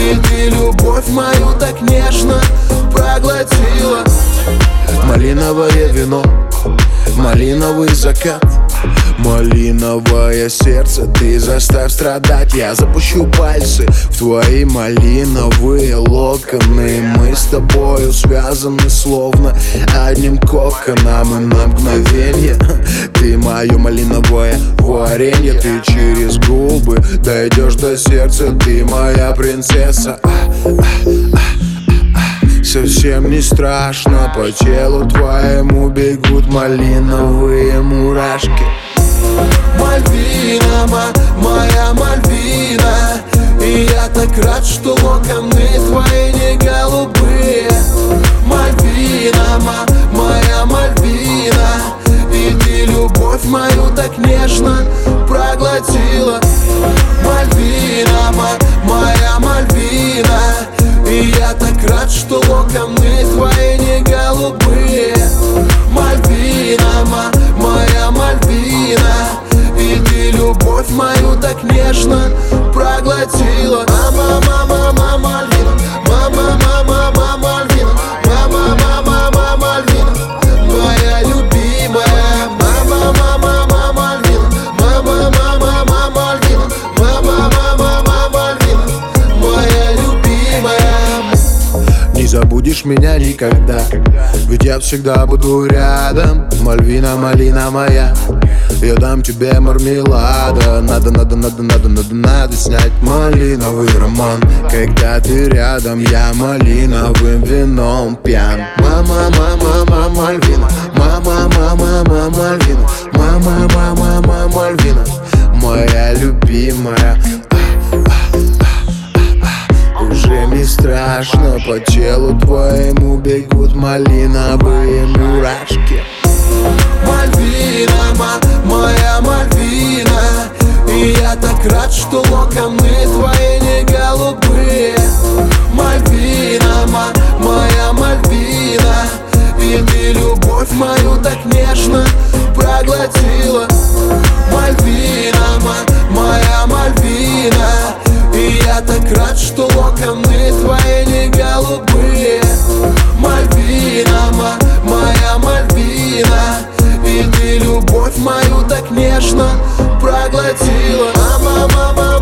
И ты любовь мою так нежно проглотила. Малиновое вино, малиновый закат, малиновое сердце, ты заставь страдать. Я запущу пальцы в твои малиновые локоны. Мы с тобою связаны словно одним коконом. И на мгновенье ты мое малиновое варенье. Ты через губы дойдешь до сердца, ты моя принцесса. Совсем не страшно, по телу твоему бегут малиновые мурашки. Мальвина, моя Мальвина, и я так рад, что локоны твои не голубые. Мальвина, моя Мальвина, и ты любовь мою так нежно проглотила. Мальвина, моя Мальвина, и я так рад, что локоны твои не голубые. Мальвина, моя Мальвина, и ты любовь мою так нежно проглотила. Мама, мама, мама, Мальвина, мама, мама, мама, Мальвина, мама, мама, мама, Мальвина, моя любимая. Мама, мама, мама, Мальвина, мама, мама, мама, Мальвина, мама, мама, мама, Мальвина, моя любимая. Не забудешь меня никогда, ведь я всегда буду рядом. Мальвина, малина моя, я дам тебе мармелада. Надо снять малиновый роман. Когда ты рядом, я малиновым вином пьян. Мама, мама, мама, Мальвина, мама, мама, мама, Мальвина, мама, мама, мама, Мальвина, моя любимая. Уже не страшно, по телу твоему бегут малиновые мурашки. Мальвина, моя Мальвина, и я так рад, что локоны твои не голубые. Мальвина, моя Мальвина, и ты любовь мою так нежно проглотила. Мальвина, моя Мальвина, и я так рад, что локоны твои не голубые. Мальвина, моя Мальвина, и ты любовь мою так нежно проглотила. Мама, мама,